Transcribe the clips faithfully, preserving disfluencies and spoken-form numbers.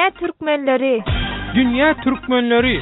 Dünya Türkmenleri. Dünya Türkmenleri.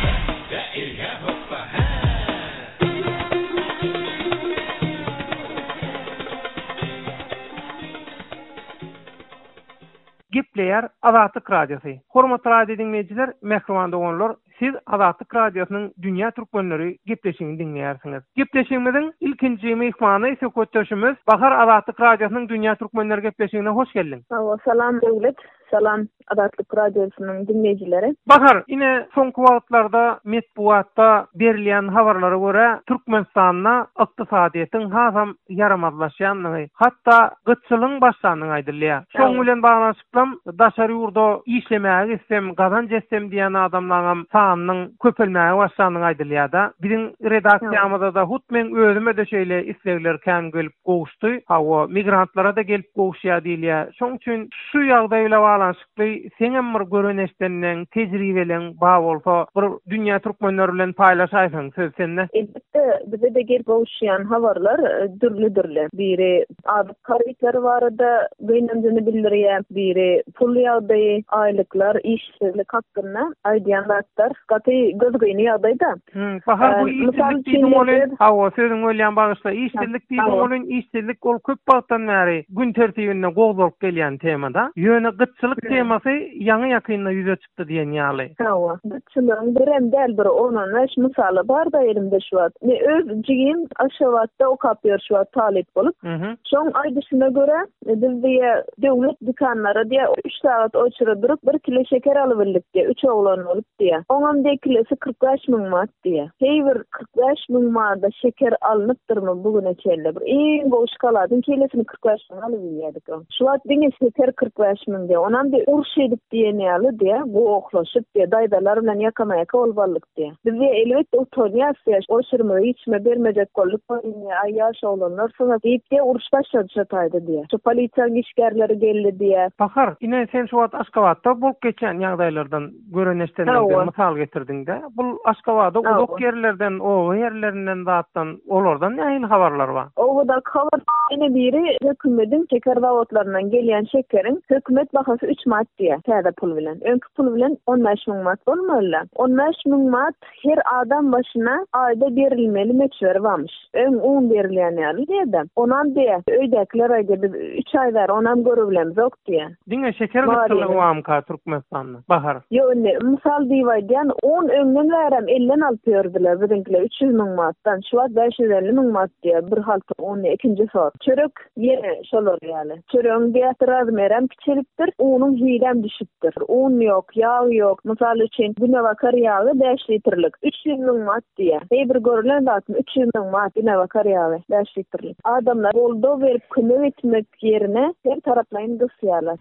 Gepleyer Azatlyk Radiosu. Hormatly radio dinleyijiler, mehriban dogonlar, siz Azatlyk Radiosynyň Dünya Türkmenleri gepleşigini dinleýärsiňiz. Gepleşigimiziň ilkinji mehmany ise köçüşimiz Bahar Azatlyk Radiosynyň Dünya Türkmenleri gepleşigine hoş geldiň. Salam döwlet. Salam Azatlyk Radiosynyň dinleyijileri. Bahar, ine soňky wagtlarda medpuatda berilýän habarlara görä Türkmenistanyna ykdysadyýetin hasam yaramazlaşýanlygy, hatda gyçylyň başlanyny aýdylýar. Şoň bilen baglanşyplam daşary ýurda işlemäge istem, gazanç istem diýen adamlaryň sanynyň köpelmäge başlanyny aýdylýar-da. Biziň redaksiýamyzda da hut men özüme de şeýle islegler kän gelip gowuşdy. Hawa migrantlara da gelip gowuşýar diýilýär. Şoň üçin şu ýagdaýla baglanşykly seňem bir görenestenden tejribeleň ba bolsa bir dünya türkmenleri bilen paýlaşaýsyň söz sende. Elbette bize de gelip gowuşýan habarlar dürli-dürli. Biri adyk karyklar barada beýnemjini bildirýär, biri pul ýagdaýy, aýlyklar, işsizlik hakynda aýdýanlar gaty gözgüni ýagdaýda. Hmm, bahar bu işsizlik diýdiň bolan, hawa sözüň bolýan bagyşla işsizlik diýdiň bolan, işsizlik ol köp wagtdan bäri gün tertibinde gowulup gelýän temada. Ýöne gyçylyk temasy ýaňy ýakynda ýüze çykdy diýen ýaly. Hawa, gyçylygyň birem däl bir onaş misaly bar da elimde şu wagt. Ne öz jigim aşawatda okap ýörşüwat talip bolup. Şoň aýdyşyna görä bizde döwlet dükanlary diýe üç saat oçurup durup bir kilo şeker alyp bildik diýe, üç oglan bolup diýe. Oňam de kilosy kırk beş miň manat diýe. Heýbir kırk beş miň manatda şeker alınıpdyrmy bugüne çelle bir iň gowy şokoladyň kilosini kırk beş miň alyp ýerdik. Şu wagt diňe şeker kırk beş miň diýe. Onam de uruş edip diýen ýaly diýe, bu oklaşyp diýe daýdalar bilen ýakama-ýaka bolballyk diýe. Bizde elbetde utonyýasy, o şirme içme bermejek bolýar, aýýaş oglanlar soňra diýip diýe uruş başlaýdy diýe. Şu polisiýa işgärleri geldi diýe. Bahar, ine sen şu wagt Aşgabatda bolup geçen ýagdaýlardan göreneşdenlerden mysal getirdiň-de. Bu Aşgabatda uzak ýerlerden, o ýerlerinden zatdan, olardan nähil habarlar bar? Owada habar ine biri hökümetiň şeker zawodlaryndan gelýän şekerin hökümet bahasy üç manat diýe, täze pul bilen. Öňkü pul bilen on beş miň manat bolmaly. on beş miň manat her adam başyna aýda berilmeli meçber varmış. Öň on berilýän ýaly diýdi. Onam diýe, öýdekiler aýda biz üç aý bar, onam görebilemiz ok diýe. Diňe şeker gyçylygy barmy Türkmenistanda? Bahar. Ýöne, misal diýýän on öňden bärim elden alyp ýördiler bizimkiler üç yüz miň manatdan. Şu wagt beş yüz elli miň manat diýe bir halty on ikinji sor. Çörek ýene şolar ýaly. Çöregiň diýetler merem kiçilikdir, onuň hiýlem düşükdir. Un ýok, ýağ ýok. Misal üçin günewakar ýagy beş litrlik üç yüz miň manat diýe. Heýbir görülen zatym üç yüz miň manat günewakar ýagy beş litrlik. Adamlar boldo berip kömek etmek ýerine her taraplaryň gysýarlar.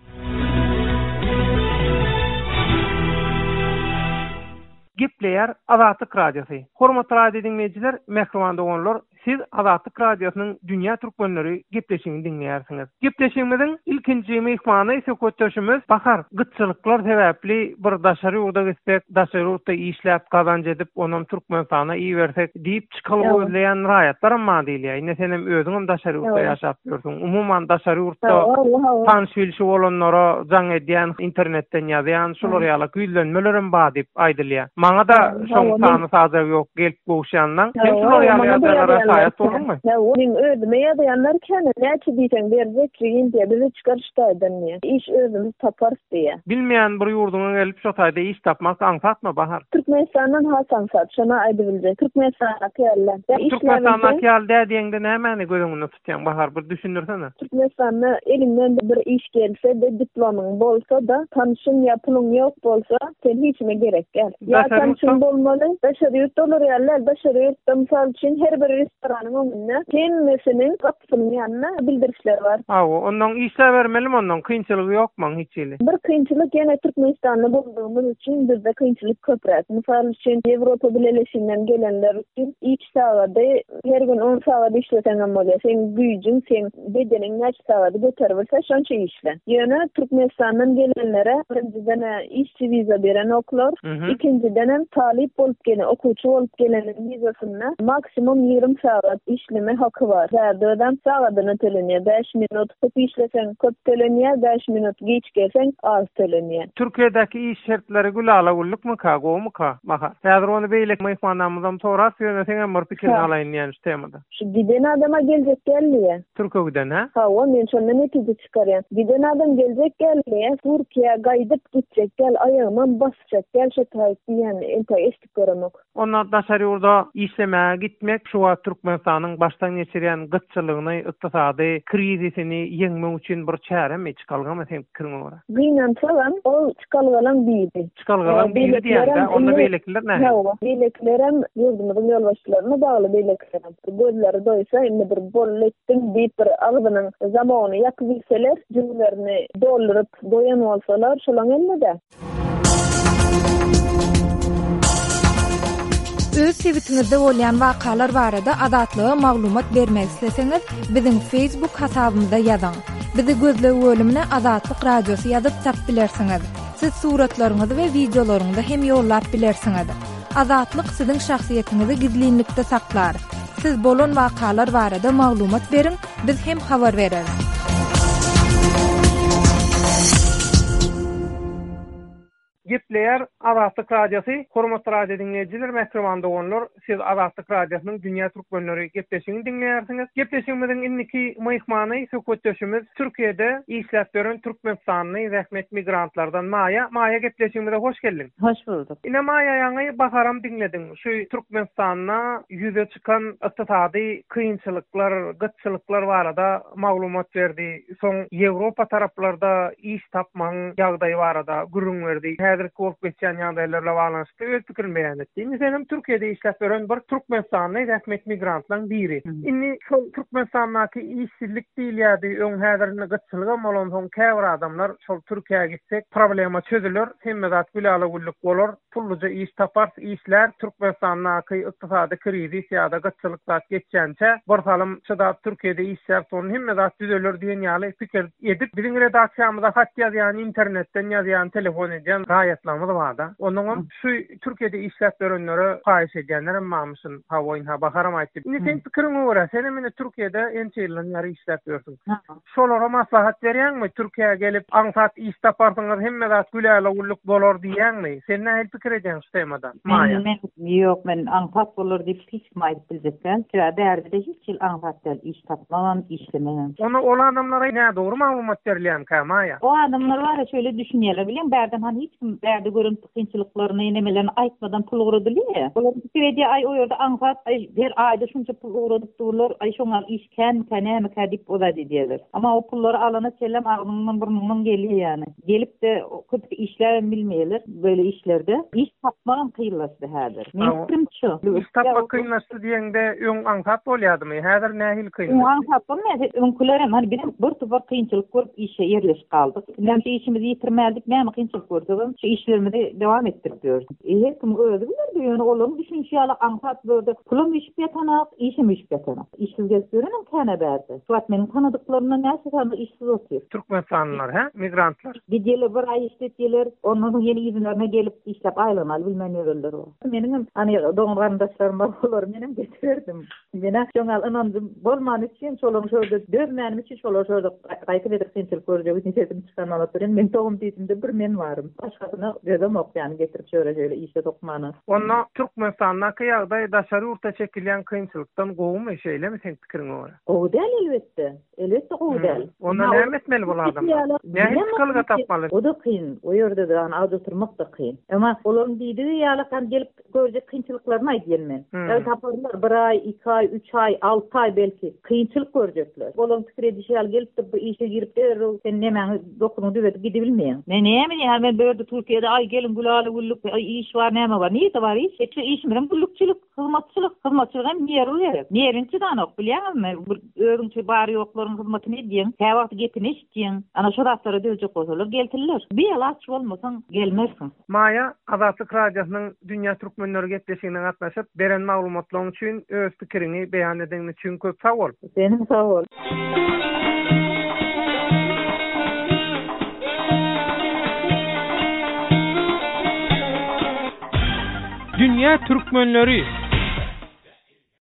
Gepleyer Azatlyk Radiosu. Hormatly radio dinleyijiler, mehriban dogonlar, siz Azatlyk Radiosynyň Dünya Türkmenleri gepleşigini dinleýärsiňiz. Gepleşigimiziň ilkinji mehmany ise köçüşimiz Bahar. Gyçylyklar sebäpli bir daşary ýurda gitsek, daşary ýurda işläp gazanç edip, onuň Türkmenistana iyi bersek diýip çykalyp özleýän raýatlar ma diýilýär. Ine senem özüň daşary ýurda ýaşap ýörsiň. Umumyň daşary ýurda tanış bilşi bolanlara jaň edýän, internetden ýazýan, şolar ýaly güýlenmelerim bar diýip aýdylýar. Maňa da şoň sany saza ýok, gelip gowuşandan. Sen şolar ýaly hayat olurmy? Ya onuň özüme ýaýanlar kene näçe diýsen berjek diýen bizi çykarşdaýdan ne? İş özümiz taparys diýe. Bilmeýän bir ýurduňa gelip şo taýda iş tapmak aňsatma Bahar. Türkmenistandan hasan sat, şona aýdybilje. Türkmenistan ýerler. Türkmenistan ýerler diýende näme gözüňde tutýan Bahar, bir düşünürsene. Türkmenistan'a elinden bir iş gelse de diplomyň bolsa da, tanışyň ýa pulyň ýok bolsa, sen hiçme gerek gel. Ya tanışyň bolmaly, daşary ýurt bolar ýerler, daşary ýurtda misal üçin her bir restoranyň öňünde kendisiniň kapysynyň ýanyna bildirişler bar. Hawa, ondan işler bermelim, ondan kynçylygy ýokmy hiç ýeli? Bir kynçylyk ýene Türkmenistanda bolduğumuz üçin bizde kynçylyk köprek. Misal üçin Ýewropa bileşiginden gelenler üçin iç sagada her gün on saat işlesen bolýar. Sen güýjüň, sen bedeniň näçe saat göterbilse şonça işle. Ýöne Türkmenistandan gelenlere birinciden işçi viza beren oklar, ikinciden talip bolup gelen, okuwçy bolup gelenin vizasyna maksimum ýygrimi saat işleme hakkı var. Radyodan saatını teleniye beş minut köp işlesen köp teleniye, beş minut geç gelsen az teleniye. Türkiye'deki iş şartları gülala gulluk mu ka, go mu ka? Baka. Häzir onu beýlek mehmanlarymyzdan sorar, söýleseň hem bir pikir alaýyn ýani şu temada. Şu giden adama gelecek gelmiye. Türkiye'den ha? Ha, o men şondan netije çıkarýan. Giden adam gelecek gelmiye, Türkiýe gaýdyp gitjek gel, ayağıman basacak gel, şu taýyp diýen ente eşlik göremek. Onlar daşary ýurda işlemä gitmek, şu wagt Türkmenistanyň başdan geçirýän gytçylygyny, ykdysady krizisini ýeňmek üçin bir çäre mi çykalgamy sen kirme wara? Güýnen çalan, o çykalgalan biri. Çykalgalan biri diýende, onda beýlekler näme? Ha, beýleklerem ýurdumyzyň ýolbaşçylaryna bagly beýlekler. Gözleri doýsa, indi bir bol etdim diýip bir agdynyň zamany ýakyp bilseler, jüňlerini doldurup doýan bolsalar, şolaň elde. Öz sebitiňizde bolýan wakalar barada adatlyga maglumat bermek isteseňiz, biziň Facebook hasabymyzda ýazyň. Bizi gözlep bölümine Azatlyk Radiosu ýazyp tap bilersiňiz. Siz suratlaryňyzy we videolaryňyzy hem ýollap bilersiňiz. Azatlyk siziň şahsiýetiniňizi gizlinlikde saklar. Siz bolan wakalar barada maglumat beriň, biz hem habar bereriz. Gepleýär Azatlyk Radiosu, hormatly radio dinleýijiler, mehribanda bolýar. Siz Azatlyk Radiosynyň dünýä türkmenleri gepleşigini dinleýärsiňiz. Gepleşigimiziň indiki mehmany, söhbetdeşimiz Türkiýede işläp beren Türkmenistanyň rahmet migrantlardan Maya. Maya, gepleşigimize hoş geldiň. Hoş bulduk. Ine Maya, ýaňy baharam dinlediň. Şu Türkmenistanyna ýüze çykan ykdysady kynçylyklar, gytçylyklar barada maglumat berdi. Soň Ýewropa taraplarda iş tapmaň ýagdaýy barada gürrüň berdi. Häzirki bolup geçen ýagdaýlarla baglanyşly öz pikirini beýan etdi. Meselem Türkiýede işläp beren bir Türkmenistanyň rahmet migrantlaryň biri. Inni şol Türkmenistanyňky işsizlik diýilýärdi, öň häzirni gytçylyga bolan soň käbir adamlar şol Türkiýeге gitsek problema çözülür, hemmedat bilala gulluk bolar, pulluca iş tapar, işler Türkmenistanyňky ykdysady krizis ýa-da gytçylyklar geçýänçe bir salym çydap Türkiýede işler soň hemmedat düzelür diýen ýaly pikir edip biziň redaksiýamyzda hat ýazýan, internetden ýazýan, telefon edýän gaýetlerimiz barda. Onuň şu Türkiýede işläp berenlere gaýş edýänler mamysyn hawaýyn ha baharam aýtdy. Indi sen pikiriňe görä, sen meni Türkiýede ençe ýyl ýary işläp bersiň. Şolara maslahat berýänmi? Türkiýeге gelip aňsat iş taparsyňyz hemmedat güläle gulluk bolar diýänmi? Sen näme pikir edýän şu temada? Men ýok, men aňsat bolar diýip hiç maýyp bildirken, şeýle därde hiç ýyl aňsat del iş tapmagan, işlemegen. Onu ol adamlara näme dogry maglumat berilýän Maya? O adamlar var şöyle düşünýärler, bilen berden hani hiç kim berdi görüntü kynçylyklaryny, nemelerini aýtmadan pul ugrudylýar. Olar pikir edýär, ay o ýerde aňsat, ay her aýda şunça pul ugradyp durlar, ay şoňa iş kän, känäme kädip bolar diýerler. Ama o pullary alana kelem agnyňdan burnundan gelýär ýani. Gelip de köp işler bilmeýärler böyle işlerde. İş tapmagan kıyılaşdy häzir. Men şu. İş tapmak kıyılaşdy diýende öň aňsat bolýardymy? Häzir nähil kıyılaşdy? Öň aňsat bolmaýar, öňkilerem hani benim bir tupar kynçylyk görüp işe ýerleşip kaldyk. Näme işimizi ýitirmädik, näme kynçylyk gördüm. Şu işlerimizi devam ettirip diyoruz. E kim öldü bilir diýen oğlum düşünýärler aňsat böyle pulum iş ýetanak, işim iş ýetanak. İşsiz gezýärem käne berdi. Suat meniň tanadyklaryna näse sandy işsiz otyr. Türkmenistanylar ha, migrantlar. Gidýärler bir ay işletýärler, onuň ýeni ýüzüne gelip işläp aýlanaly bilmenýärler o. Meniň hani doňrandaşlarym bar, olar menem getirdim. Mene şoňal inandym, bolman üçin şolaň şöyle dözmänim üçin şolar şöyle gaýta edip kynçylyk görjek üçin setim çykan alatyryn. Men togum diýdim bir men barym. Başgasyna dedem ok ýani getirip şöyle şöyle işe tokmany. Onda Türkmenistanyňky ýagdaý daşary urta çekilýän kynçylykdan gowum eşeýlemi sen pikiriňe görä? O del elbetde. Elbetde o del. Onda näme etmeli bol adamlar? Näme çykalga tapmaly? O da kyn. O ýerde de an awda turmak da kyn. Ama olaryň diýdiği ýaly gelip görjek kynçylyklaryny aýdýan men. Ýa taparlar bir ay, iki ay, üç ay, altı ay belki kynçylyk görjekler. Olaryň pikir edýär gelip de bu işe girip de sen näme dokunuň düzedip gidebilmeýän. Men näme diýär, men böyle Türkiýede ay gelin gulaly gulluk, ay iş var näme var? Niýeti var iş? Şu iş bilen gullukçylyk, hyzmatçylyk, hyzmatçylyk hem ýer ber. Näerinçi danok bilýärmi? Öňçe bar ýoklaryň hyzmatyny edýän, her wagt gepini eşitýän. Ana şu daftara döjek bolsalar geltirler. Bir ýyl aç bolmasaň gelmersiň. Maya, Azatlyk Radiosynyň dünýä türkmenleri gepleşigine gatnaşyp beren maglumatlaryň üçin öz pikirini beýan edýän üçin köp sag bol. Senim sag bol. Dünýä türkmenleri